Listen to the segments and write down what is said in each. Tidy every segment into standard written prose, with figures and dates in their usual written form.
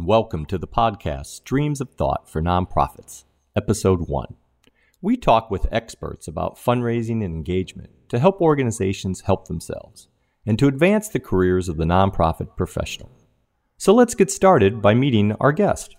welcome to the podcast Streams of Thought for Nonprofits, Episode 1. We talk with experts about fundraising and engagement to help organizations help themselves and to advance the careers of the nonprofit professional. So let's get started by meeting our guest.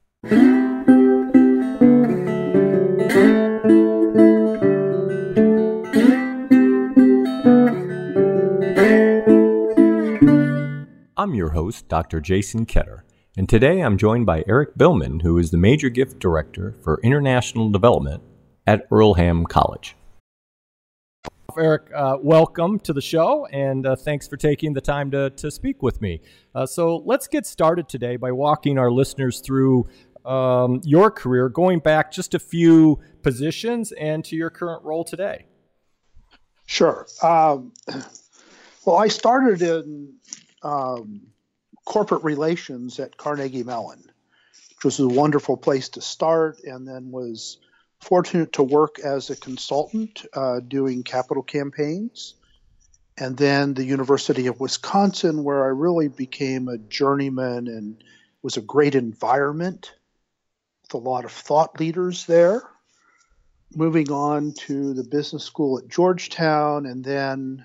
I'm your host, Dr. Jason Ketter, and today I'm joined by Eric Billman, who is the Major Gift Director for International Development at Earlham College. Eric, welcome to the show, and thanks for taking the time to speak with me. So let's get started today by walking our listeners through your career, going back just a few positions and to your current role today. Sure. Well, I started in corporate relations at Carnegie Mellon, which was a wonderful place to start, and then was fortunate to work as a consultant doing capital campaigns. And then the University of Wisconsin, where I really became a journeyman and was a great environment with a lot of thought leaders there. Moving on to the business school at Georgetown, and then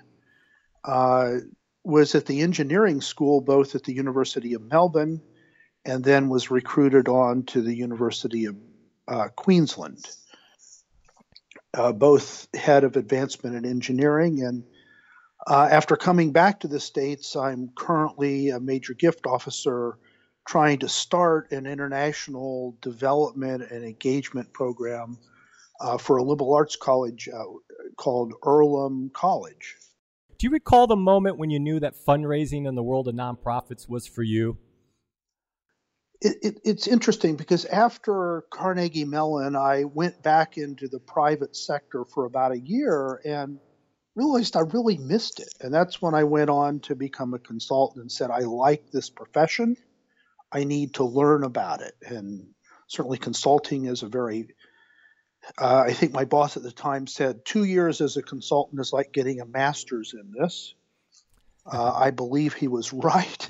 was at the engineering school, both at the University of Melbourne, and then was recruited on to the University of Queensland, both head of advancement in engineering. And after coming back to the States, I'm currently a major gift officer trying to start an international development and engagement program for a liberal arts college called Earlham College. Do you recall the moment when you knew that fundraising in the world of nonprofits was for you? It's interesting because after Carnegie Mellon, I went back into the private sector for about a year and realized I really missed it. And that's when I went on to become a consultant and said, I like this profession. I need to learn about it. And certainly consulting is a very I think my boss at the time said 2 years as a consultant is like getting a master's in this. I believe he was right.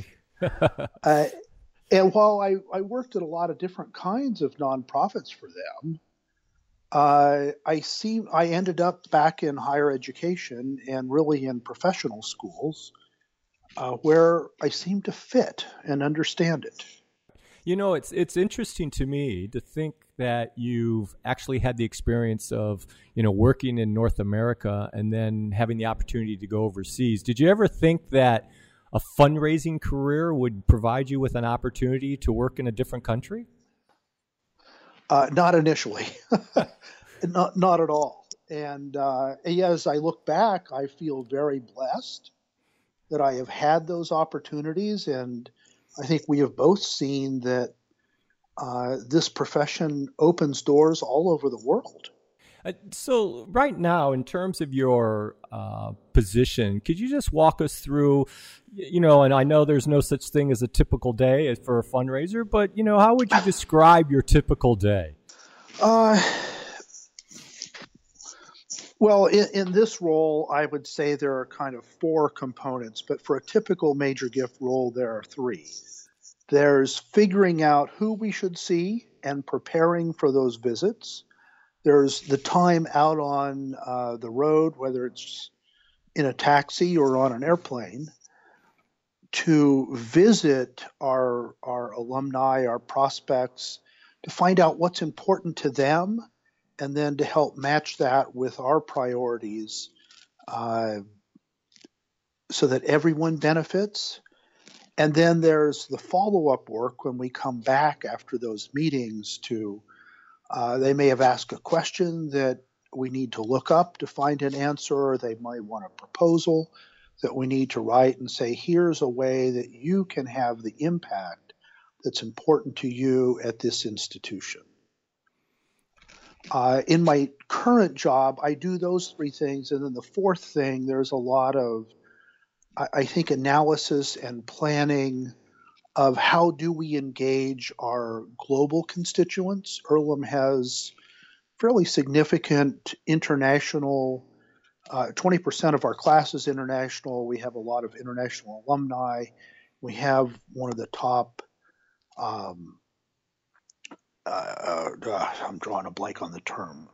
And while I worked at a lot of different kinds of nonprofits for them, I ended up back in higher education and really in professional schools where I seemed to fit and understand it. You know, it's interesting to me to think that you've actually had the experience of, working in North America and then having the opportunity to go overseas. Did you ever think that a fundraising career would provide you with an opportunity to work in a different country? Not initially, not at all. And as I look back, I feel very blessed that I have had those opportunities, and I think we have both seen that this profession opens doors all over the world. So right now, in terms of your position, could you just walk us through, and I know there's no such thing as a typical day for a fundraiser, but, how would you describe your typical day? Well, in this role, I would say there are kind of four components, but for a typical major gift role, there are three. There's figuring out who we should see and preparing for those visits. There's the time out on the road, whether it's in a taxi or on an airplane, to visit our alumni, our prospects, to find out what's important to them, and then to help match that with our priorities so that everyone benefits. And then there's the follow-up work when we come back after those meetings to, they may have asked a question that we need to look up to find an answer, or they might want a proposal that we need to write and say, here's a way that you can have the impact that's important to you at this institution. In my current job, I do those three things. And then the fourth thing, there's a lot of, I think, analysis and planning of how do we engage our global constituents. Earlham has fairly significant international, 20% of our class is international. We have a lot of international alumni. We have one of the top Um, I'm drawing a blank on the term.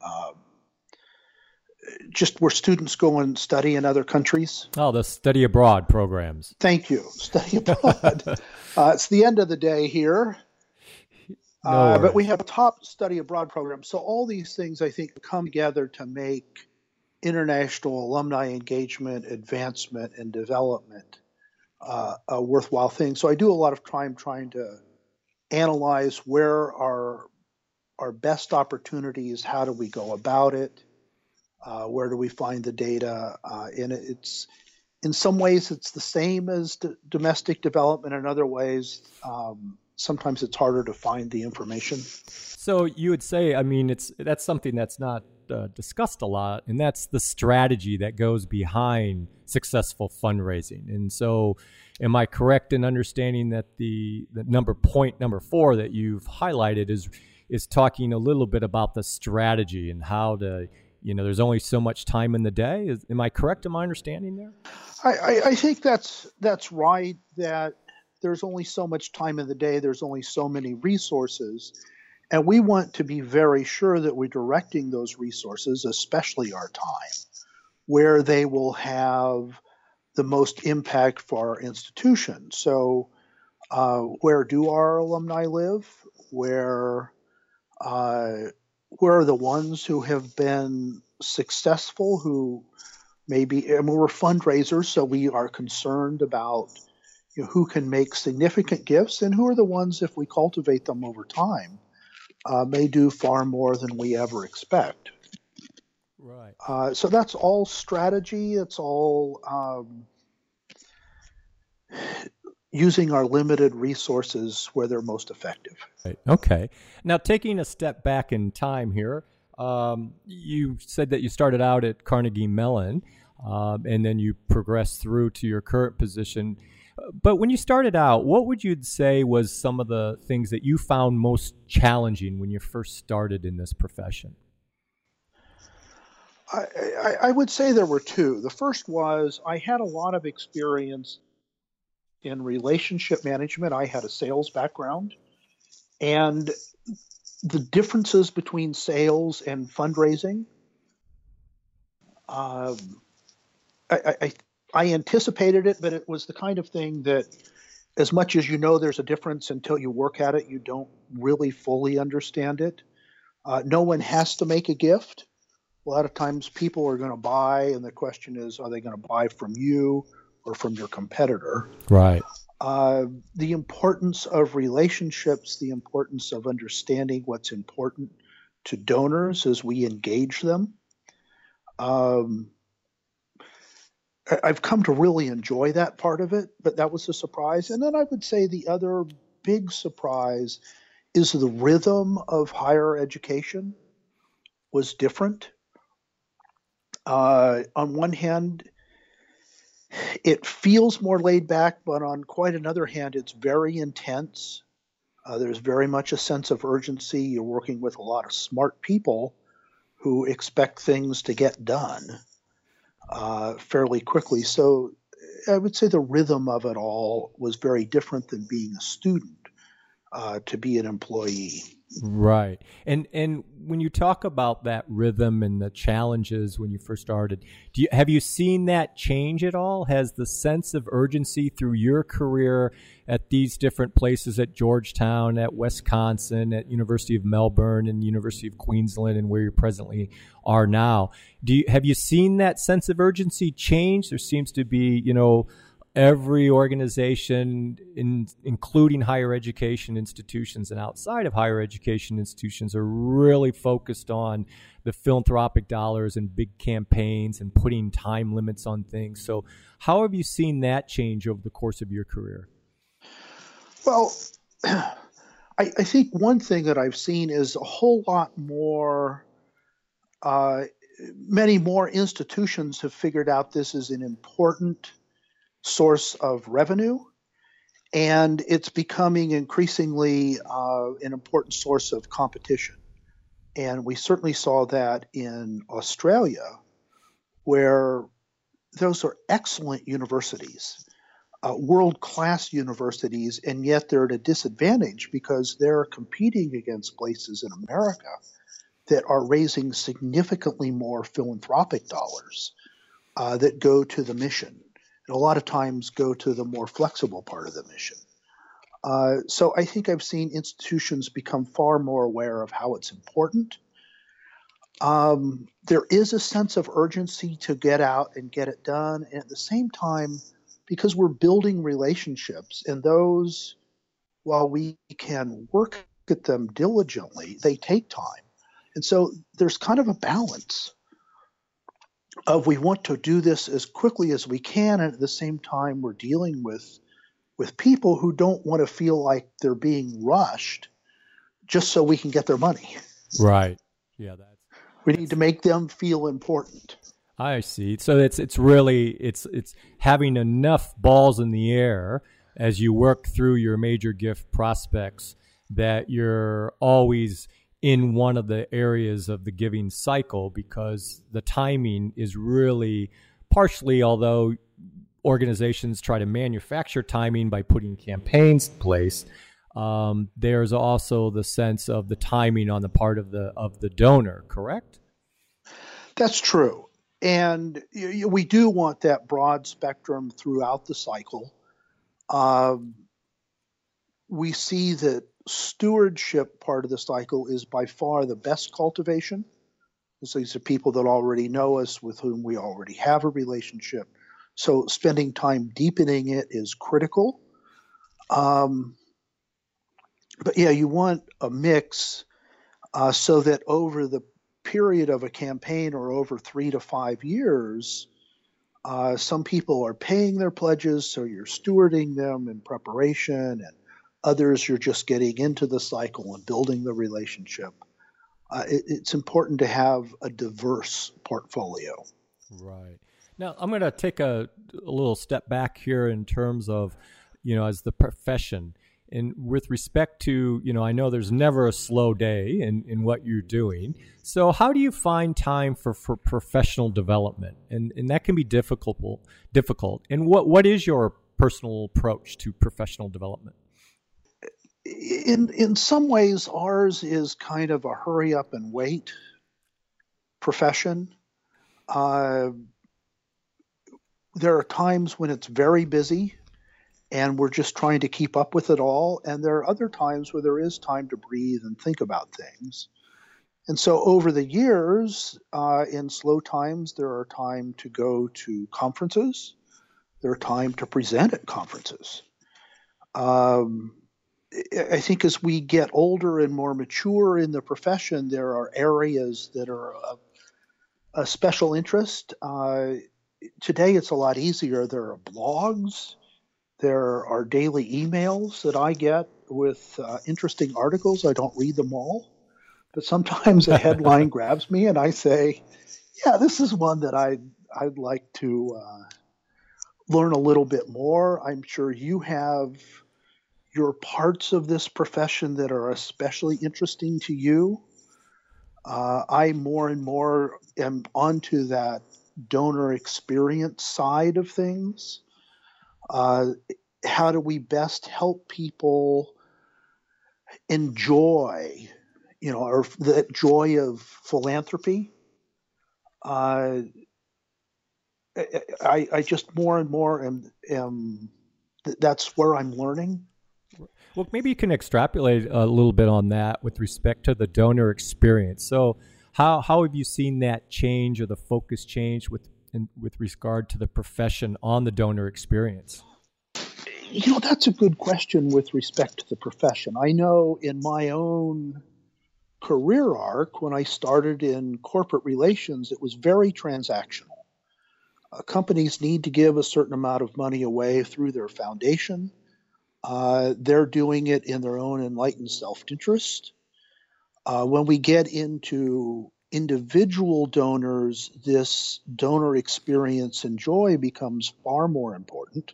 Just where students go and study in other countries. Oh, the study abroad programs. Thank you. Study abroad. It's the end of the day here. No But we worries. have a top study abroad program. So all these things, I think, come together to make international alumni engagement, advancement, and development a worthwhile thing. So I do a lot of time trying to analyze where are our best opportunities, how do we go about it, where do we find the data, and it's in some ways it's the same as domestic development. In other ways, sometimes it's harder to find the information. So you would say, I mean, that's something that's not discussed a lot, and that's the strategy that goes behind successful fundraising. And so, am I correct in understanding that the point number 4 that you've highlighted is talking a little bit about the strategy and how to, there's only so much time in the day. Am I correct in my understanding there? I think that's right. That there's only so much time in the day. There's only so many resources. And we want to be very sure that we're directing those resources, especially our time, where they will have the most impact for our institution. So where do our alumni live? Where are the ones who have been successful, who maybe, and we're fundraisers, so we are concerned about who can make significant gifts and who are the ones, if we cultivate them over time, may do far more than we ever expect. Right. So that's all strategy. It's all using our limited resources where they're most effective. Right. Okay. Now, taking a step back in time here, you said that you started out at Carnegie Mellon, and then you progressed through to your current position. But when you started out, what would you say was some of the things that you found most challenging when you first started in this profession? I would say there were two. The first was I had a lot of experience in relationship management. I had a sales background, and the differences between sales and fundraising, I anticipated it, but it was the kind of thing that, as much as there's a difference, until you work at it, you don't really fully understand it. No one has to make a gift. A lot of times people are going to buy, and the question is, are they going to buy from you or from your competitor? Right. The importance of relationships, the importance of understanding what's important to donors as we engage them. I've come to really enjoy that part of it, but that was a surprise. And then I would say the other big surprise is the rhythm of higher education was different. On one hand, it feels more laid back, but on quite another hand, it's very intense. There's very much a sense of urgency. You're working with a lot of smart people who expect things to get done fairly quickly. So I would say the rhythm of it all was very different than being a student to be an employee. Right. And when you talk about that rhythm and the challenges when you first started, have you seen that change at all? Has the sense of urgency through your career at these different places, at Georgetown, at Wisconsin, at University of Melbourne and University of Queensland, and where you presently are now, have you seen that sense of urgency change? There seems to be, every organization, including higher education institutions and outside of higher education institutions, are really focused on the philanthropic dollars and big campaigns and putting time limits on things. So how have you seen that change over the course of your career? Well, I think one thing that I've seen is a whole lot more, many more institutions have figured out this is an important source of revenue, and it's becoming increasingly an important source of competition. And we certainly saw that in Australia, where those are excellent universities. world-class universities, and yet they're at a disadvantage because they're competing against places in America that are raising significantly more philanthropic dollars that go to the mission, and a lot of times go to the more flexible part of the mission. So I think I've seen institutions become far more aware of how it's important. There is a sense of urgency to get out and get it done. And at the same time, because we're building relationships, and those, while we can work at them diligently, they take time. And so there's kind of a balance of we want to do this as quickly as we can, and at the same time we're dealing with people who don't want to feel like they're being rushed just so we can get their money. Right. Yeah, we need to make them feel important. I see. So it's really it's having enough balls in the air as you work through your major gift prospects that you're always in one of the areas of the giving cycle, because the timing is really partially, although organizations try to manufacture timing by putting campaigns in place, there's also the sense of the timing on the part of the donor, correct? That's true. And we do want that broad spectrum throughout the cycle. We see that stewardship part of the cycle is by far the best cultivation. So these are people that already know us, with whom we already have a relationship. So spending time deepening it is critical. But yeah, you want a mix so that over the period of a campaign, or over 3 to 5 years, some people are paying their pledges, so you're stewarding them in preparation, and others you're just getting into the cycle and building the relationship. It's important to have a diverse portfolio. Right. Now, I'm going to take a little step back here in terms of, as the profession. And with respect to, I know there's never a slow day in what you're doing. So how do you find time for professional development? And that can be difficult. And what is your personal approach to professional development? In some ways, ours is kind of a hurry up and wait profession. There are times when it's very busy and we're just trying to keep up with it all. And there are other times where there is time to breathe and think about things. And so over the years, in slow times, there are time to go to conferences. There are time to present at conferences. I think as we get older and more mature in the profession, there are areas that are of a special interest. Today, it's a lot easier. There are blogs. There are daily emails that I get with interesting articles. I don't read them all, but sometimes a headline grabs me and I say, yeah, this is one that I'd like to learn a little bit more. I'm sure you have your parts of this profession that are especially interesting to you. I more and more am onto that donor experience side of things. How do we best help people enjoy, or the joy of philanthropy? I just more and more am that's where I'm learning. Well, maybe you can extrapolate a little bit on that with respect to the donor experience. So how have you seen that change, or the focus change with regard to the profession on the donor experience? That's a good question with respect to the profession. I know in my own career arc, when I started in corporate relations, it was very transactional. Companies need to give a certain amount of money away through their foundation. They're doing it in their own enlightened self-interest. When we get into individual donors, this donor experience and joy becomes far more important.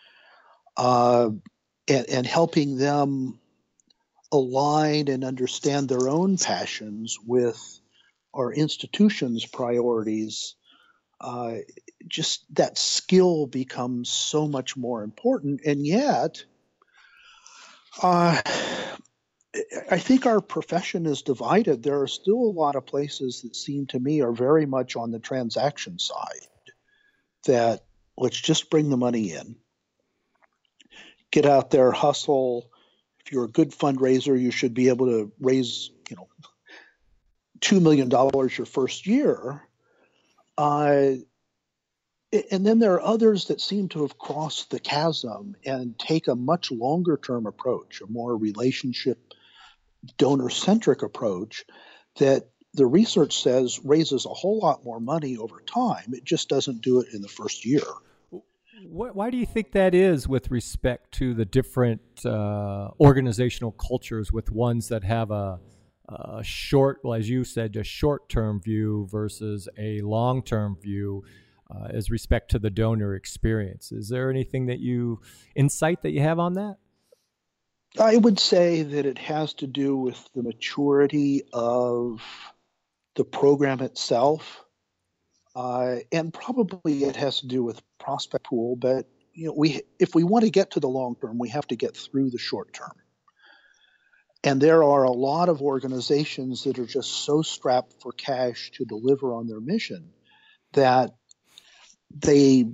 And helping them align and understand their own passions with our institution's priorities uh, just that skill becomes so much more important. And yet, uh, I think our profession is divided. There are still a lot of places that seem to me are very much on the transaction side, that let's just bring the money in, get out there, hustle. If you're a good fundraiser, you should be able to raise, $2 million your first year. And then there are others that seem to have crossed the chasm and take a much longer term approach, a more relationship donor centric approach that the research says raises a whole lot more money over time. It just doesn't do it in the first year. Why do you think that is with respect to the different organizational cultures, with ones that have a short, well, as you said, a short-term view versus a long-term view as respect to the donor experience? Is there anything insight that you have on that? I would say that it has to do with the maturity of the program itself, and probably it has to do with prospect pool. But if we want to get to the long term, we have to get through the short term. And there are a lot of organizations that are just so strapped for cash to deliver on their mission that they'll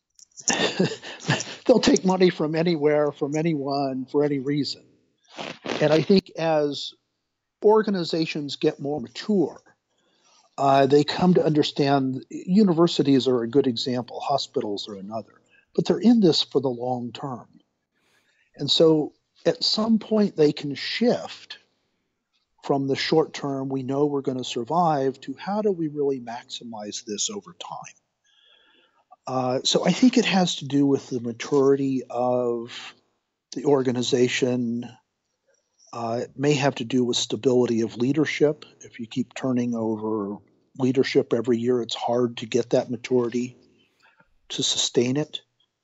take money from anywhere, from anyone, for any reason. And I think as organizations get more mature, they come to understand. Universities are a good example, hospitals are another, but they're in this for the long term. And so at some point they can shift from the short term, we know we're going to survive, to how do we really maximize this over time? So I think it has to do with the maturity of the organization. It may have to do with stability of leadership. If you keep turning over leadership every year, it's hard to get that maturity to sustain it.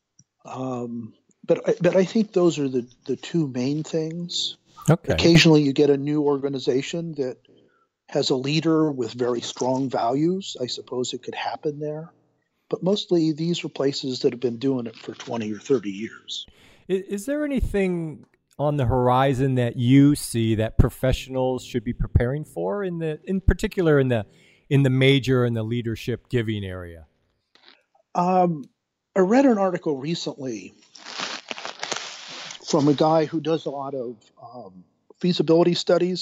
But I think those are the two main things. Okay. Occasionally you get a new organization that has a leader with very strong values. I suppose it could happen there. But mostly these are places that have been doing it for 20 or 30 years. Is there anything on the horizon that you see that professionals should be preparing for, in particular in the major and the leadership giving area? I read an article recently from a guy who does a lot of feasibility studies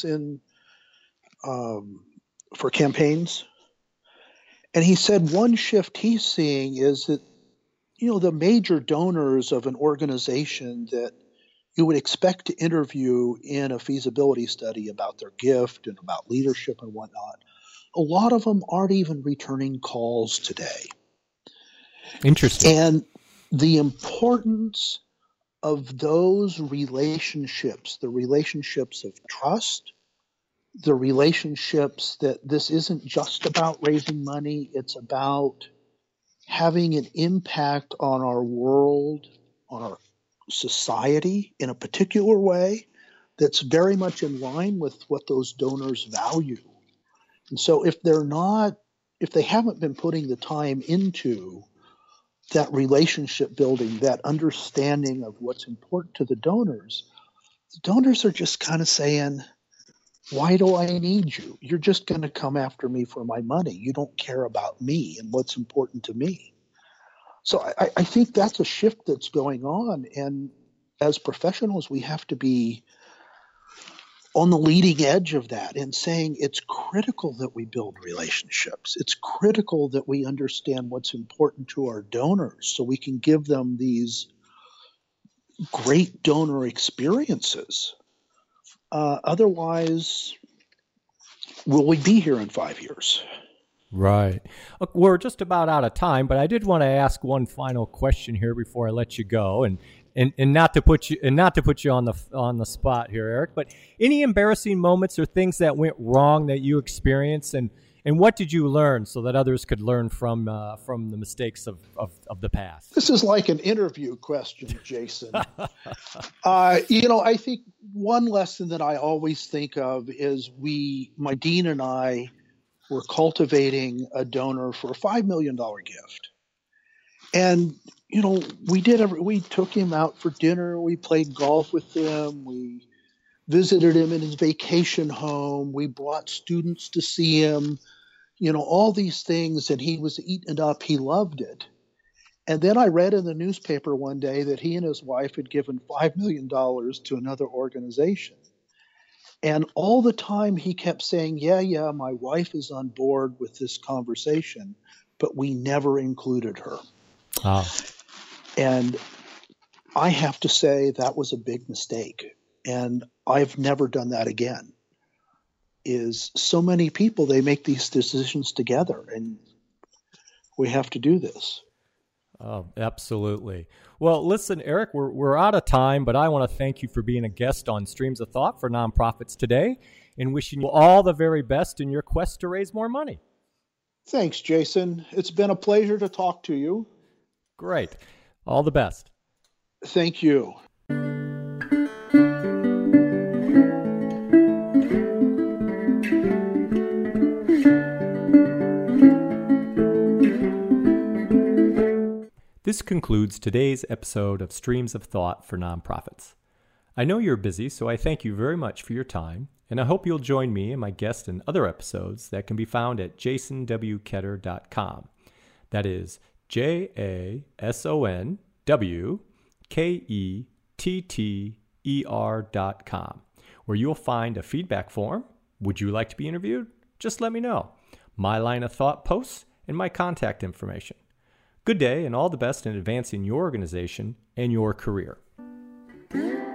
for campaigns. And he said one shift he's seeing is that, the major donors of an organization that you would expect to interview in a feasibility study about their gift and about leadership and whatnot, a lot of them aren't even returning calls today. Interesting. And the importance of those relationships, the relationships of trust, the relationships that this isn't just about raising money, it's about having an impact on our world, on our society in a particular way that's very much in line with what those donors value. And so if they haven't been putting the time into that relationship building, that understanding of what's important to the donors are just kind of saying, why do I need you? You're just going to come after me for my money. You don't care about me and what's important to me. So I think that's a shift that's going on. And as professionals, we have to be on the leading edge of that and saying it's critical that we build relationships. It's critical that we understand what's important to our donors so we can give them these great donor experiences. Otherwise, will we be here in 5 years? Right. Look, we're just about out of time, but I did want to ask one final question here before I let you go, and not to put you on the spot here, Eric. But any embarrassing moments or things that went wrong that you experienced, and what did you learn so that others could learn from the mistakes of the past? This is like an interview question, Jason. I think one lesson that I always think of is my dean and I were cultivating a donor for a $5 million gift. And, we took him out for dinner. We played golf with him. We visited him in his vacation home. We brought students to see him, all these things. And he was eating it up. He loved it. And then I read in the newspaper one day that he and his wife had given $5 million to another organization. And all the time he kept saying, yeah, my wife is on board with this conversation, but we never included her. Ah. And I have to say that was a big mistake. And I've never done that again. Is so many people, they make these decisions together, and we have to do this. Oh, absolutely. Well, listen, Eric, we're out of time, but I want to thank you for being a guest on Streams of Thought for Nonprofits today and wishing you all the very best in your quest to raise more money. Thanks, Jason. It's been a pleasure to talk to you. Great. All the best. Thank you. This concludes today's episode of Streams of Thought for Nonprofits. I know you're busy, so I thank you very much for your time, and I hope you'll join me and my guest in other episodes that can be found at jasonwketter.com. That is JASONWKETTER.com, where you'll find a feedback form. Would you like to be interviewed? Just let me know. My line of thought posts and my contact information. Good day and all the best in advancing your organization and your career.